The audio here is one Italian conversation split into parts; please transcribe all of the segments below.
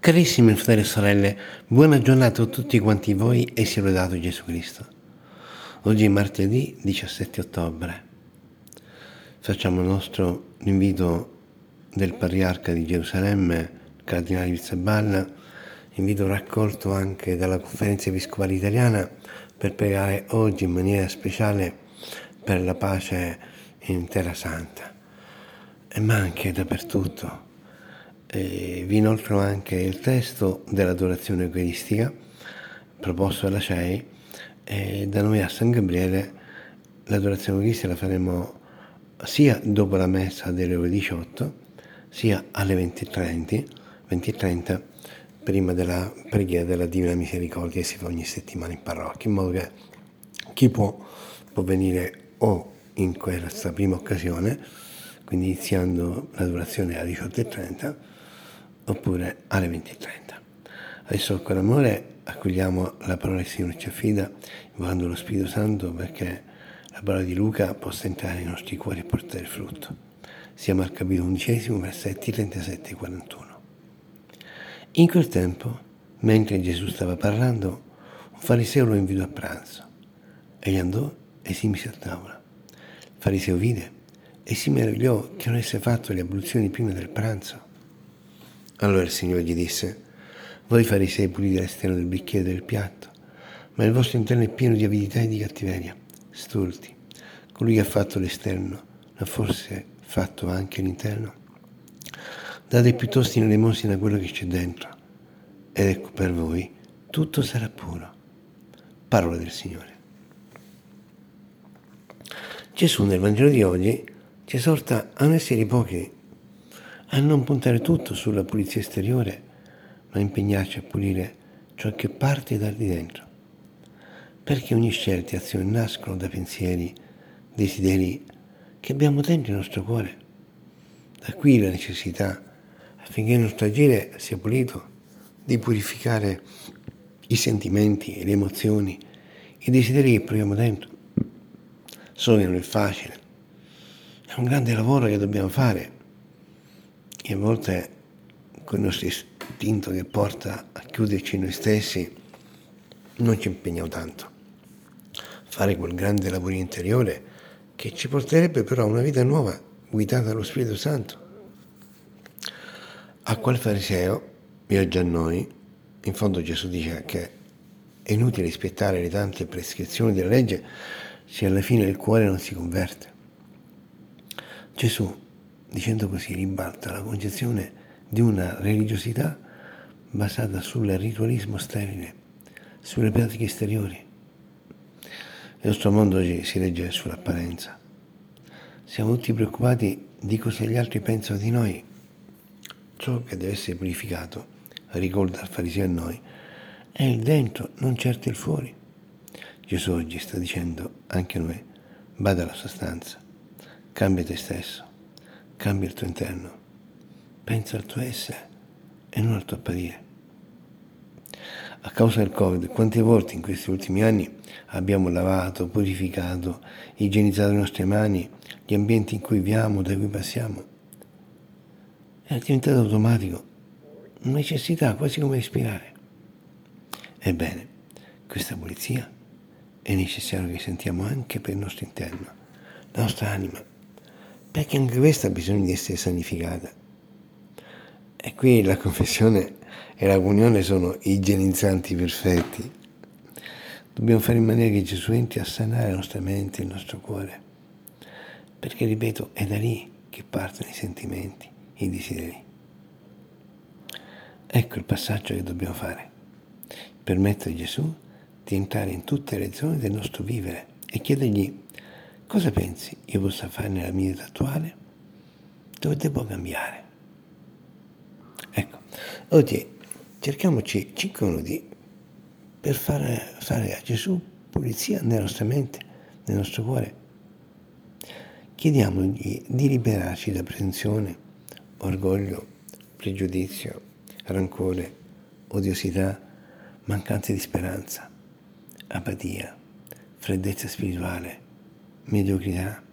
Carissimi fratelli e sorelle, buona giornata a tutti quanti voi e sia lodato Gesù Cristo. Oggi è martedì 17 ottobre. Facciamo nostro l'invito del Patriarca di Gerusalemme, Cardinale Pizzaballa, invito raccolto anche dalla Conferenza Episcopale Italiana per pregare oggi in maniera speciale per la pace in Terra Santa, ma anche dappertutto. Vi inoltro anche il testo dell'adorazione eucaristica proposto dalla CEI e da noi a San Gabriele l'adorazione eucaristica la faremo sia dopo la messa delle ore 18 sia alle 20:30 prima della preghiera della Divina Misericordia che si fa ogni settimana in parrocchia, in modo che chi può venire o in questa prima occasione, quindi iniziando l'adorazione alle 18:30 oppure alle 20:30. Adesso con amore accogliamo la parola che il Signore ci affida, invocando lo Spirito Santo perché la parola di Luca possa entrare nei nostri cuori e portare frutto. Siamo al capitolo 11, versetti 37 e 41. In quel tempo, mentre Gesù stava parlando, un fariseo lo invitò a pranzo. Egli andò e si mise a tavola. Il fariseo vide e si meravigliò che non avesse fatto le abluzioni prima del pranzo. Allora il Signore gli disse: voi farisei pulite l'esterno del bicchiere e del piatto, ma il vostro interno è pieno di avidità e di cattiveria. Stolti, colui che ha fatto l'esterno non ha forse fatto anche l'interno? Date piuttosto in elemosina quello che c'è dentro, ed ecco per voi tutto sarà puro. Parola del Signore. Gesù nel Vangelo di oggi ci esorta a non essere ipocriti, a non puntare tutto sulla pulizia esteriore, ma impegnarci a pulire ciò che parte da di dentro. Perché ogni scelta e azione nascono da pensieri, desideri che abbiamo dentro il nostro cuore. Da qui la necessità, affinché il nostro agire sia pulito, di purificare i sentimenti e le emozioni, i desideri che proviamo dentro. So che non è facile, è un grande lavoro che dobbiamo fare e a volte con il nostro istinto che porta a chiuderci noi stessi non ci impegniamo tanto. Fare quel grande lavoro interiore che ci porterebbe però a una vita nuova guidata dallo Spirito Santo. A quel fariseo, e oggi a noi, in fondo Gesù dice che è inutile rispettare le tante prescrizioni della legge se alla fine il cuore non si converte. Gesù, dicendo così, ribalta la concezione di una religiosità basata sul ritualismo sterile, sulle pratiche esteriori. Il nostro mondo oggi si regge sull'apparenza. Siamo tutti preoccupati di cosa gli altri pensano di noi. Ciò che deve essere purificato, ricorda il fariseo a noi, è il dentro, non certo il fuori. Gesù oggi sta dicendo anche a noi: bada alla sostanza, cambia te stesso, cambia il tuo interno, pensa al tuo essere e non al tuo apparire. A causa del Covid, quante volte in questi ultimi anni abbiamo lavato, purificato, igienizzato le nostre mani, gli ambienti in cui viviamo, da cui passiamo? È diventato automatico, una necessità, quasi come respirare. Ebbene, questa pulizia è necessario che sentiamo anche per il nostro interno, la nostra anima, perché anche questa ha bisogno di essere sanificata. E qui la confessione e la comunione sono igienizzanti perfetti. Dobbiamo fare in maniera che Gesù entri a sanare la nostra mente, il nostro cuore, perché, ripeto, è da lì che partono i sentimenti, i desideri. Ecco il passaggio che dobbiamo fare: permettere a Gesù di entrare in tutte le zone del nostro vivere e chiedergli: cosa pensi io possa fare nella mia vita attuale? Dove devo cambiare? Ecco, oggi cerchiamoci 5 minuti per fare a Gesù pulizia nella nostra mente, nel nostro cuore. Chiediamogli di liberarci da presunzione, orgoglio, pregiudizio, rancore, odiosità, mancanza di speranza, apatia, freddezza spirituale, mediocrità,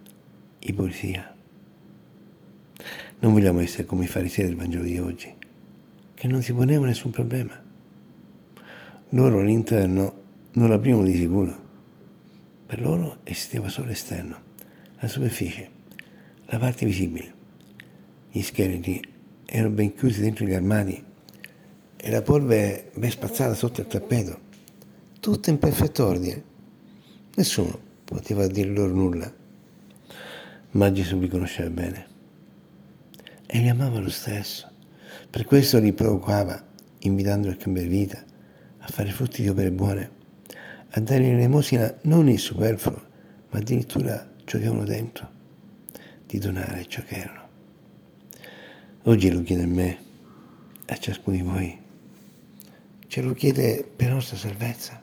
ipocrisia. Non vogliamo essere come i farisei del Vangelo di oggi, che non si poneva nessun problema. Loro all'interno non l'aprivano di sicuro. Per loro esisteva solo l'esterno, la superficie, la parte visibile. Gli scheletri erano ben chiusi dentro gli armadi e la polvere ben spazzata sotto il tappeto, tutto in perfetto ordine. Nessuno poteva dire loro nulla, ma Gesù li conosceva bene e li amava lo stesso. Per questo li provocava, invitandoli a cambiare vita, a fare frutti di opere buone, a dare in elemosina non il superfluo, ma addirittura ciò che avevano dentro, di donare ciò che erano. Oggi lo chiede a me, a ciascuno di voi, ce lo chiede per la nostra salvezza.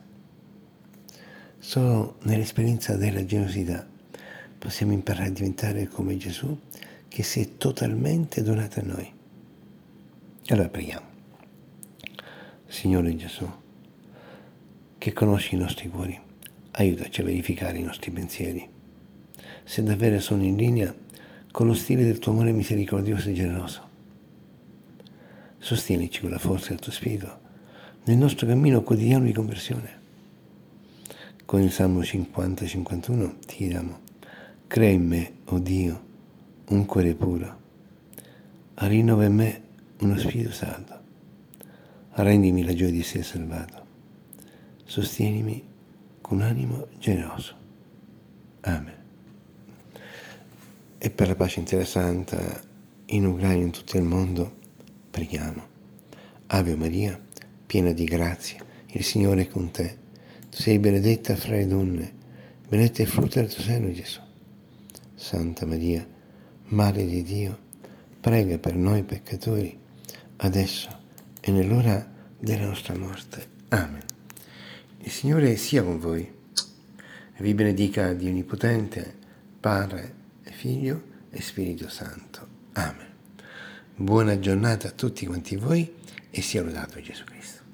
Solo nell'esperienza della generosità possiamo imparare a diventare come Gesù, che si è totalmente donato a noi. Allora preghiamo. Signore Gesù, che conosci i nostri cuori, aiutaci a verificare i nostri pensieri, se davvero sono in linea con lo stile del tuo amore misericordioso e generoso. Sostienici con la forza del tuo Spirito nel nostro cammino quotidiano di conversione. Con il Salmo 50-51 ti chiediamo: crea in me, o Dio, un cuore puro, rinnova in me uno spirito saldo, rendimi la gioia di essere salvato, sostienimi con un animo generoso. Amen. E per la pace intera santa in Ucraina e in tutto il mondo preghiamo. Ave Maria, piena di grazia, il Signore è con te. Tu sei benedetta fra le donne, benedetto è il frutto del tuo seno, Gesù. Santa Maria, Madre di Dio, prega per noi peccatori, adesso e nell'ora della nostra morte. Amen. Il Signore sia con voi e vi benedica Dio Onnipotente, Padre e Figlio e Spirito Santo. Amen. Buona giornata a tutti quanti voi e sia lodato Gesù Cristo.